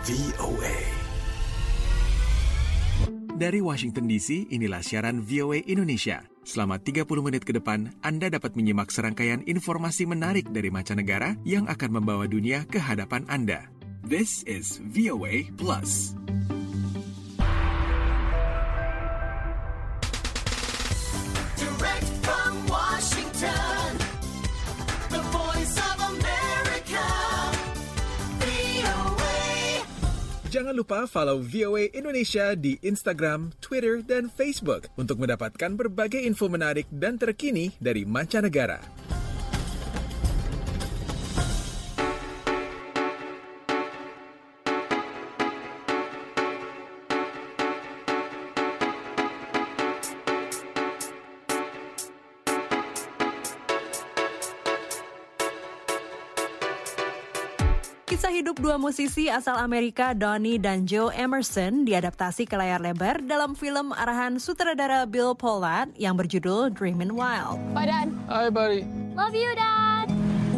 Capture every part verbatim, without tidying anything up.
V O A. Dari Washington D C, inilah siaran V O A Indonesia. Selama tiga puluh menit ke depan, Anda dapat menyimak serangkaian informasi menarik dari mancanegara yang akan membawa dunia ke hadapan Anda. This is V O A Plus. Direct from Washington, the voice of America, V O A. Jangan lupa follow V O A Indonesia di Instagram, Twitter, dan Facebook untuk mendapatkan berbagai info menarik dan terkini dari mancanegara. Kisah hidup dua musisi asal Amerika, Donnie dan Joe Emerson, diadaptasi ke layar lebar dalam film arahan sutradara Bill Pollard yang berjudul Dreamin' Wild. Bye, Dad. Hi, buddy. Love you, Dad.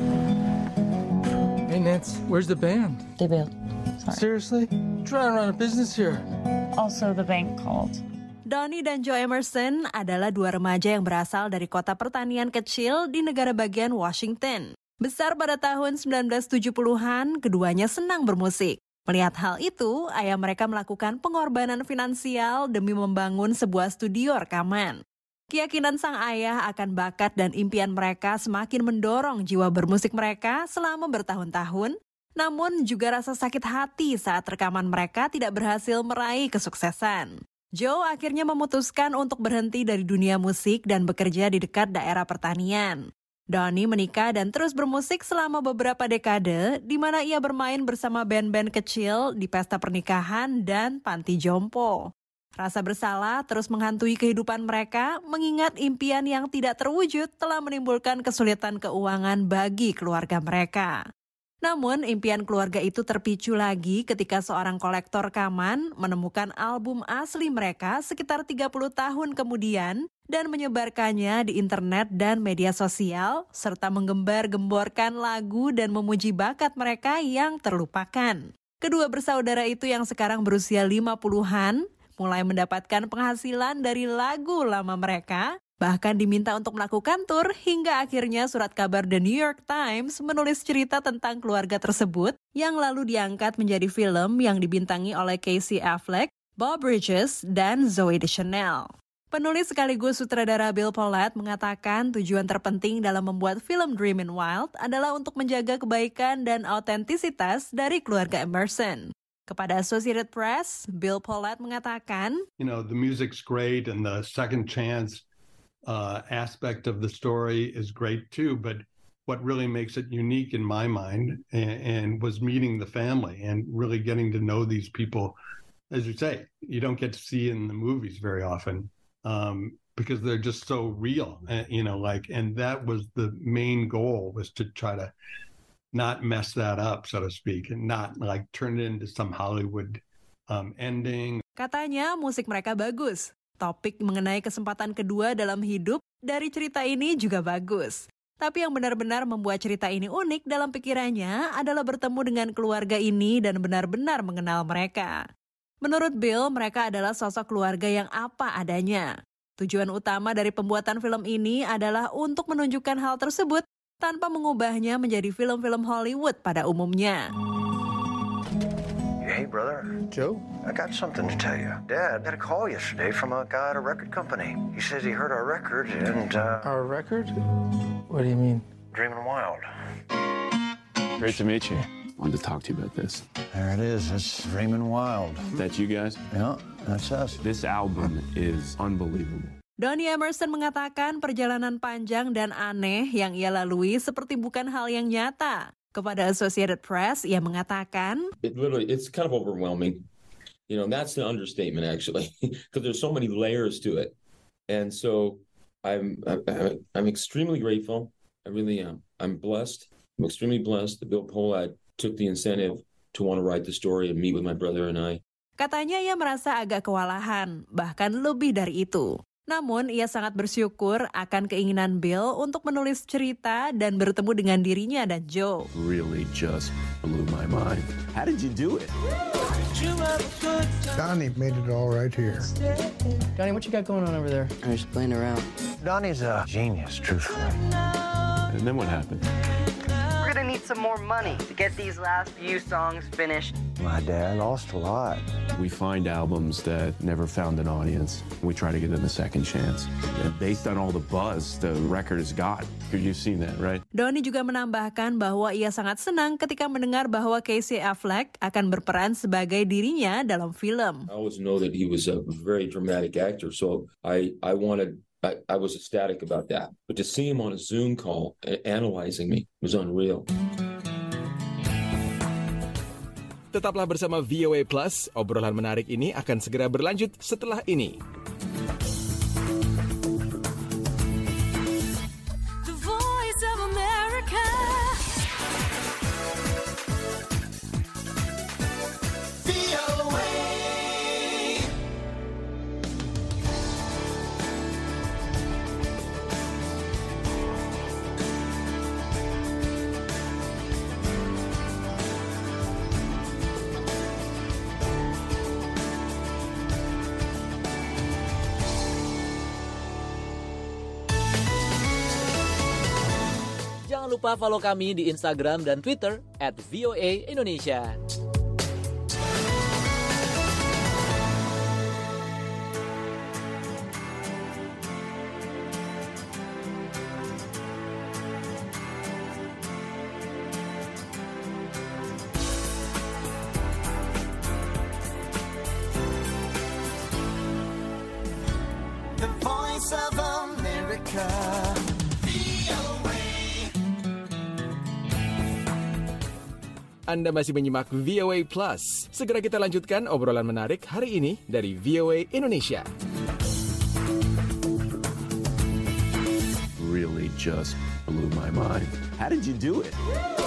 Hey, Nance, where's the band? They bailed. Seriously? Trying to run a business here. Also, the bank called. Donnie dan Joe Emerson adalah dua remaja yang berasal dari kota pertanian kecil di negara bagian Washington. Besar pada tahun sembilan belas tujuh puluhan, keduanya senang bermusik. Melihat hal itu, ayah mereka melakukan pengorbanan finansial demi membangun sebuah studio rekaman. Keyakinan sang ayah akan bakat dan impian mereka semakin mendorong jiwa bermusik mereka selama bertahun-tahun, namun juga rasa sakit hati saat rekaman mereka tidak berhasil meraih kesuksesan. Joe akhirnya memutuskan untuk berhenti dari dunia musik dan bekerja di dekat daerah pertanian. Donnie menikah dan terus bermusik selama beberapa dekade, di mana ia bermain bersama band-band kecil di pesta pernikahan dan panti jompo. Rasa bersalah terus menghantui kehidupan mereka, mengingat impian yang tidak terwujud telah menimbulkan kesulitan keuangan bagi keluarga mereka. Namun, impian keluarga itu terpicu lagi ketika seorang kolektor rekaman menemukan album asli mereka sekitar tiga puluh tahun kemudian dan menyebarkannya di internet dan media sosial, serta menggembar-gemborkan lagu dan memuji bakat mereka yang terlupakan. Kedua bersaudara itu yang sekarang berusia lima puluhan, mulai mendapatkan penghasilan dari lagu lama mereka, bahkan diminta untuk melakukan tur hingga akhirnya surat kabar The New York Times menulis cerita tentang keluarga tersebut yang lalu diangkat menjadi film yang dibintangi oleh Casey Affleck, Bob Bridges, dan Zooey Deschanel. Penulis sekaligus sutradara Bill Pollard mengatakan tujuan terpenting dalam membuat film Dreamin' Wild adalah untuk menjaga kebaikan dan autentisitas dari keluarga Emerson. Kepada Associated Press, Bill Pollard mengatakan, You know, the music's great and the second chance uh, aspect of the story is great too, but what really makes it unique in my mind and, and was meeting the family and really getting to know these people, as you say, you don't get to see in the movies very often. Um, because they're just so real, uh, you know, like, and that was the main goal, was to try to not mess that up, so to speak, and not like turn it into some Hollywood um, ending. Katanya musik mereka bagus. Topik mengenai kesempatan kedua dalam hidup dari cerita ini juga bagus. Tapi yang benar-benar membuat cerita ini unik dalam pikirannya adalah bertemu dengan keluarga ini dan benar-benar mengenal mereka. Menurut Bill, mereka adalah sosok keluarga yang apa adanya. Tujuan utama dari pembuatan film ini adalah untuk menunjukkan hal tersebut tanpa mengubahnya menjadi film-film Hollywood pada umumnya. Hey, brother. Joe? I got something to tell you. Dad had a call yesterday from a guy at a record company. He says he heard our record and, uh... Our record? What do you mean? Dreamin' Wild. Great to meet you. Wanted to talk to you about this. There it is. It's Dreamin' Wild. That you guys? Yeah, that's us. This album is unbelievable. Donnie Emerson mengatakan perjalanan panjang dan aneh yang ia lalui seperti bukan hal yang nyata. Kepada Associated Press, ia mengatakan, It literally, it's kind of overwhelming. You know, that's the understatement, actually, because there's so many layers to it. And so I'm, I'm, I'm extremely grateful. I really am. I'm blessed. I'm extremely blessed that Bill Pollard took the incentive to want to write the story and meet with my brother and I. Katanya ia merasa agak kewalahan, bahkan lebih dari itu. Namun, ia sangat bersyukur akan keinginan Bill untuk menulis cerita dan bertemu dengan dirinya dan Joe. Really just blew my mind. How did you do it? Donnie made it all right here. Donnie, what you got going on over there? I'm just playing around. Donnie's a genius, truthfully. And then what happened? We're gonna need some more money to get these last few songs finished. My dad lost a lot. We find albums that never found an audience. We try to give them a second chance. And based on all the buzz the record has got, you've seen that, right? Donnie juga menambahkan bahwa ia sangat senang ketika mendengar bahwa Casey Affleck akan berperan sebagai dirinya dalam film. I always know that he was a very dramatic actor, so I, I wanted, I, I was ecstatic about that. But to see him on a Zoom call a- analyzing me was unreal. Tetaplah bersama V O A Plus, obrolan menarik ini akan segera berlanjut setelah ini. The Voice of America. V O A. Jangan lupa follow kami di Instagram dan Twitter at V O A Indonesia. The Voice of America. Anda masih menyimak V O A Plus. Segera kita lanjutkan obrolan menarik hari ini dari V O A Indonesia. Really just blew my mind. How did you do it?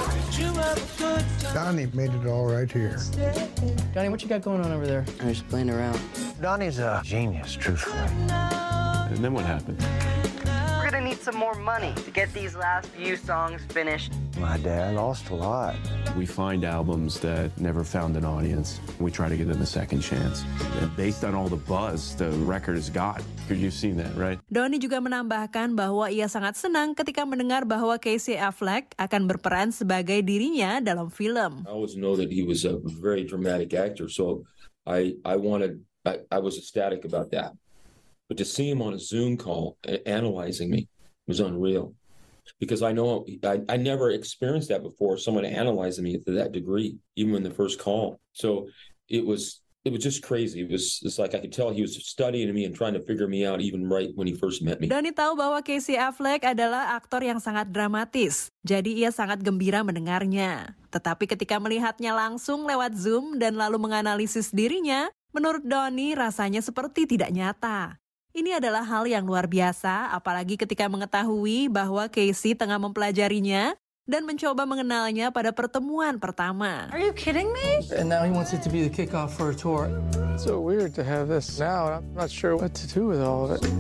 Donnie made it all right here. Donnie, what you got going on over there? I'm just playing around. Donnie's a genius, truthfully. And then what happened? We're gonna need some more money to get these last few songs finished. My dad lost a lot. We find albums that never found an audience. We try to give them a second chance. And based on all the buzz the record has got, you've seen that, right? Donnie juga menambahkan bahwa ia sangat senang ketika mendengar bahwa Casey Affleck akan berperan sebagai dirinya dalam film. I always know that he was a very dramatic actor, so I, I wanted, I, I was ecstatic about that. But to see him on a Zoom call a- analyzing me was unreal. Because I know I, I never experienced that before, someone analyzing me to that degree, even in the first call. So it was it was just crazy. It was it's like I could tell he was studying me and trying to figure me out even right when he first met me. Donnie tahu bahwa Casey Affleck adalah aktor yang sangat dramatis, jadi ia sangat gembira mendengarnya. Tetapi ketika melihatnya langsung lewat Zoom dan lalu menganalisis dirinya, menurut Donnie rasanya seperti tidak nyata. Ini adalah hal yang luar biasa, apalagi ketika mengetahui bahwa Casey tengah mempelajarinya dan mencoba mengenalnya pada pertemuan pertama. Are you kidding me? And now he wants it to be the kickoff for a tour. It's so weird to have this now, and I'm not sure what to do with all of it.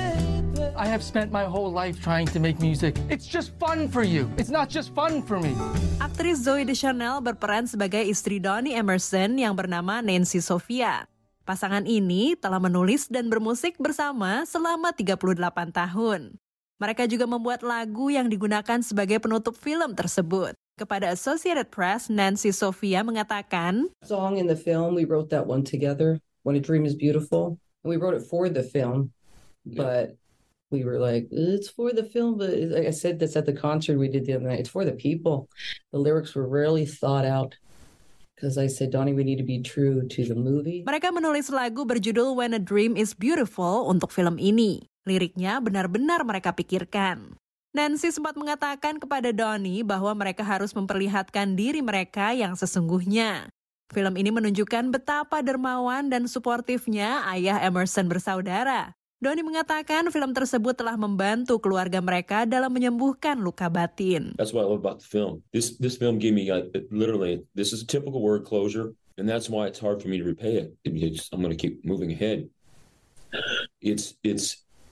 I have spent my whole life trying to make music. It's just fun for you. It's not just fun for me. Aktris Zooey Deschanel berperan sebagai istri Donnie Emerson yang bernama Nancy Sophia. Pasangan ini telah menulis dan bermusik bersama selama tiga puluh delapan tahun. Mereka juga membuat lagu yang digunakan sebagai penutup film tersebut. Kepada Associated Press, Nancy Sophia mengatakan, song in the film, we wrote that one together, When a Dream is Beautiful. And we wrote it for the film, but we were like, it's for the film, but like I said this at the concert we did the other night, it's for the people. The lyrics were really thought out. Because I said, Donnie, we need to be true to the movie. Mereka menulis lagu berjudul When a Dream is Beautiful untuk film ini. Liriknya benar-benar mereka pikirkan. Nancy sempat mengatakan kepada Donnie bahwa mereka harus memperlihatkan diri mereka yang sesungguhnya. Film ini menunjukkan betapa dermawan dan suportifnya ayah Emerson bersaudara. Donnie mengatakan film tersebut telah membantu keluarga mereka dalam menyembuhkan luka batin. That's what I love about the film. This this film gave me like, literally, this is a typical word closure, and that's why it's hard for me to repay it. It's, I'm going to keep moving ahead. It's it's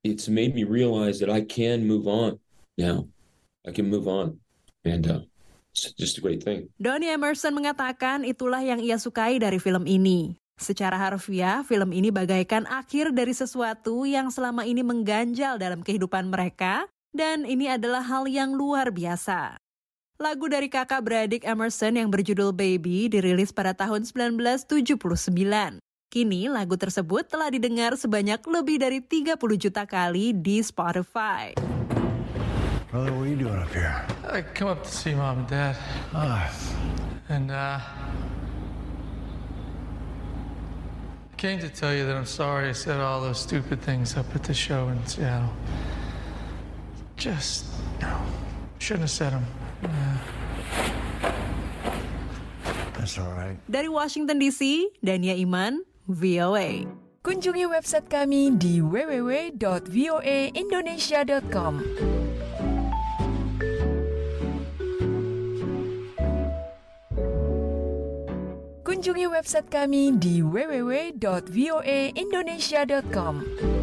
it's made me realize that I can move on now. I can move on. And uh, it's just a great thing. Donnie Emerson mengatakan itulah yang ia sukai dari film ini. Secara harfiah, film ini bagaikan akhir dari sesuatu yang selama ini mengganjal dalam kehidupan mereka, dan ini adalah hal yang luar biasa. Lagu dari kakak beradik Emerson yang berjudul Baby dirilis pada tahun sembilan belas tujuh puluh sembilan. Kini lagu tersebut telah didengar sebanyak lebih dari tiga puluh juta kali di Spotify. Brother, what are you doing up here? I come up to see Mom and Dad. Ah. And uh, I came to tell you that I'm sorry I said all those stupid things up at the show in Seattle. Just, you know, shouldn't have said them. Yeah. That's all right. Dari Washington D C, Dania Iman, V O A. Kunjungi website kami di w w w dot v o a indonesia dot com. Kunjungi website kami di w w w dot v o a indonesia dot com.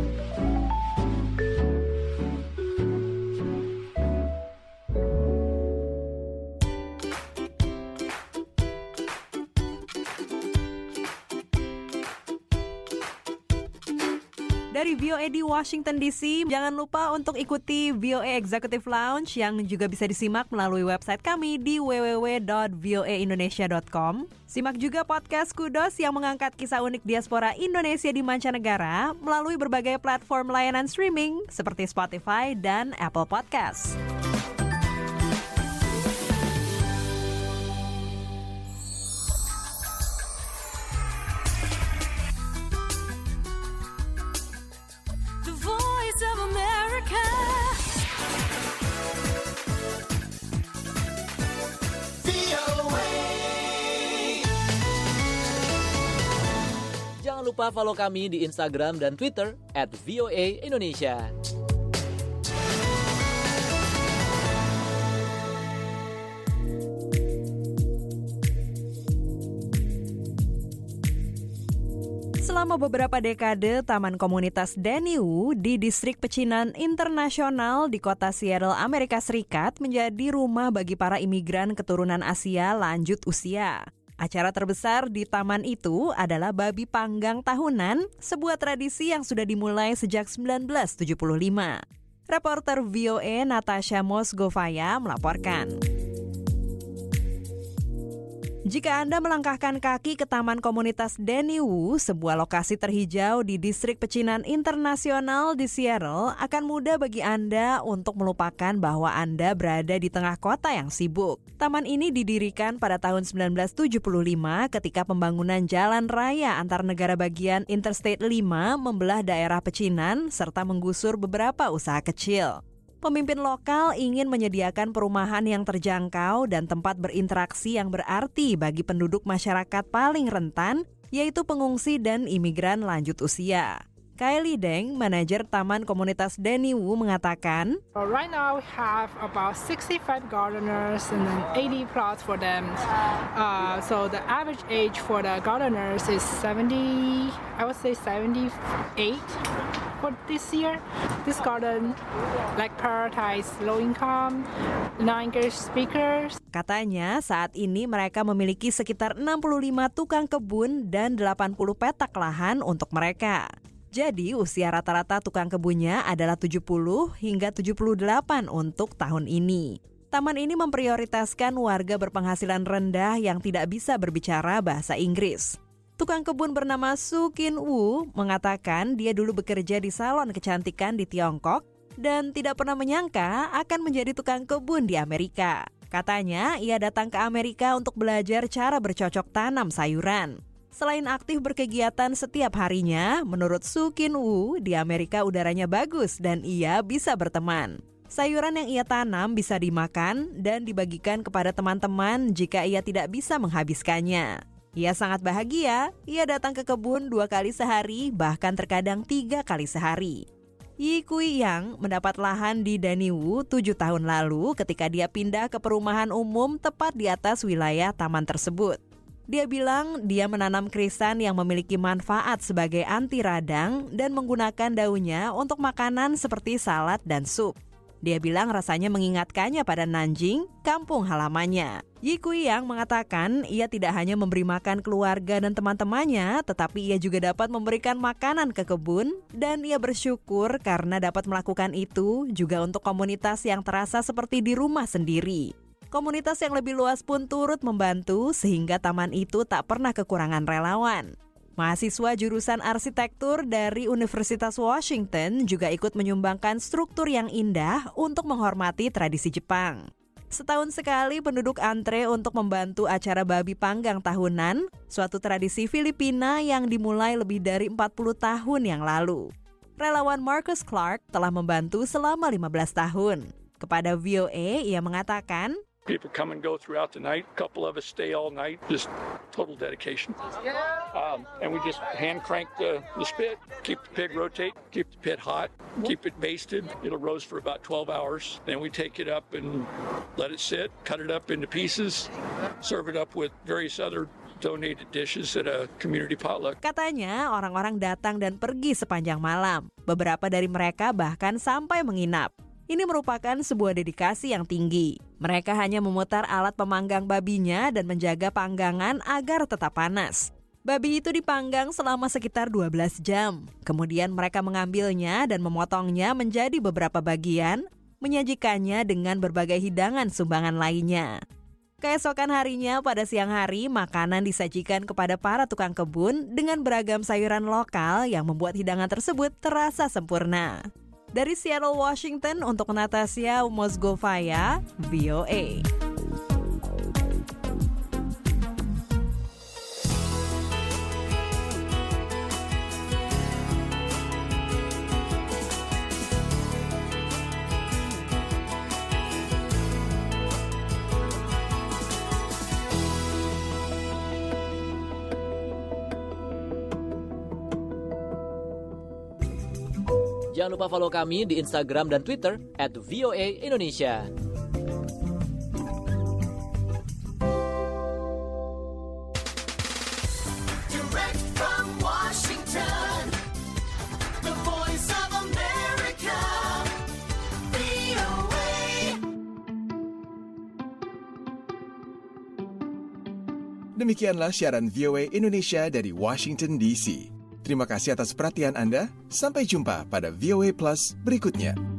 Dari V O A di Washington D C, jangan lupa untuk ikuti V O A Executive Lounge yang juga bisa disimak melalui website kami di w w w dot v o a indonesia dot com. Simak juga podcast Kudos yang mengangkat kisah unik diaspora Indonesia di mancanegara melalui berbagai platform layanan streaming seperti Spotify dan Apple Podcasts. Jangan lupa follow kami di Instagram dan Twitter at V O A Indonesia. Selama beberapa dekade, Taman Komunitas Danny Wu di Distrik Pecinan Internasional di kota Seattle, Amerika Serikat menjadi rumah bagi para imigran keturunan Asia lanjut usia. Acara terbesar di taman itu adalah babi panggang tahunan, sebuah tradisi yang sudah dimulai sejak sembilan belas tujuh puluh lima. Reporter V O A Natasha Mosgovaya melaporkan. Jika Anda melangkahkan kaki ke Taman Komunitas Danny Wu, sebuah lokasi terhijau di Distrik Pecinan Internasional di Seattle, akan mudah bagi Anda untuk melupakan bahwa Anda berada di tengah kota yang sibuk. Taman ini didirikan pada tahun sembilan belas tujuh puluh lima ketika pembangunan jalan raya antar negara bagian Interstate lima membelah daerah pecinan serta menggusur beberapa usaha kecil. Pemimpin lokal ingin menyediakan perumahan yang terjangkau dan tempat berinteraksi yang berarti bagi penduduk masyarakat paling rentan, yaitu pengungsi dan imigran lanjut usia. Kylie Deng, manajer Taman Komunitas Danny Wu, mengatakan, Right now we have about sixty-five gardeners and then eighty plots for them. Uh, so the average age for the gardeners is seventy, I would say seventy-eight for this year. This garden like prioritize low income, non-English speakers. Katanya saat ini mereka memiliki sekitar enam puluh lima tukang kebun dan delapan puluh petak lahan untuk mereka. Jadi usia rata-rata tukang kebunnya adalah tujuh puluh hingga tujuh puluh delapan untuk tahun ini. Taman ini memprioritaskan warga berpenghasilan rendah yang tidak bisa berbicara bahasa Inggris. Tukang kebun bernama Su Kin Woo mengatakan dia dulu bekerja di salon kecantikan di Tiongkok dan tidak pernah menyangka akan menjadi tukang kebun di Amerika. Katanya ia datang ke Amerika untuk belajar cara bercocok tanam sayuran. Selain aktif berkegiatan setiap harinya, menurut Su Kin Woo, di Amerika udaranya bagus dan ia bisa berteman. Sayuran yang ia tanam bisa dimakan dan dibagikan kepada teman-teman jika ia tidak bisa menghabiskannya. Ia sangat bahagia, ia datang ke kebun dua kali sehari, bahkan terkadang tiga kali sehari. Yi Kui Yang mendapat lahan di Danny Wu tujuh tahun lalu ketika dia pindah ke perumahan umum tepat di atas wilayah taman tersebut. Dia bilang dia menanam krisan yang memiliki manfaat sebagai anti radang dan menggunakan daunnya untuk makanan seperti salad dan sup. Dia bilang rasanya mengingatkannya pada Nanjing, kampung halamannya. Yi Kui-yang mengatakan ia tidak hanya memberi makan keluarga dan teman-temannya, tetapi ia juga dapat memberikan makanan ke kebun, dan ia bersyukur karena dapat melakukan itu juga untuk komunitas yang terasa seperti di rumah sendiri. Komunitas yang lebih luas pun turut membantu sehingga taman itu tak pernah kekurangan relawan. Mahasiswa jurusan arsitektur dari Universitas Washington juga ikut menyumbangkan struktur yang indah untuk menghormati tradisi Jepang. Setahun sekali penduduk antre untuk membantu acara babi panggang tahunan, suatu tradisi Filipina yang dimulai lebih dari empat puluh tahun yang lalu. Relawan Marcus Clark telah membantu selama lima belas tahun. Kepada V O A, ia mengatakan, people come and go throughout the night. A couple of us stay all night. Just total dedication. Um, and we just hand crank the, the spit, keep the pig rotate, keep the pit hot, keep it basted. It'll roast for about twelve hours. Then we take it up and let it sit, cut it up into pieces, serve it up with various other donated dishes at a community potluck. Katanya orang-orang datang dan pergi sepanjang malam. Beberapa dari mereka bahkan sampai menginap. Ini merupakan sebuah dedikasi yang tinggi. Mereka hanya memutar alat pemanggang babinya dan menjaga panggangan agar tetap panas. Babi itu dipanggang selama sekitar dua belas jam. Kemudian mereka mengambilnya dan memotongnya menjadi beberapa bagian, menyajikannya dengan berbagai hidangan sumbangan lainnya. Keesokan harinya pada siang hari, makanan disajikan kepada para tukang kebun dengan beragam sayuran lokal yang membuat hidangan tersebut terasa sempurna. Dari Seattle, Washington, untuk Natasha Mozgovaya, V O A. Jangan lupa follow kami di Instagram dan Twitter at V O A Indonesia. Direct from Washington, the voice of America, V O A. Demikianlah siaran V O A Indonesia dari Washington D C. Terima kasih atas perhatian Anda. Sampai jumpa pada V O A Plus berikutnya.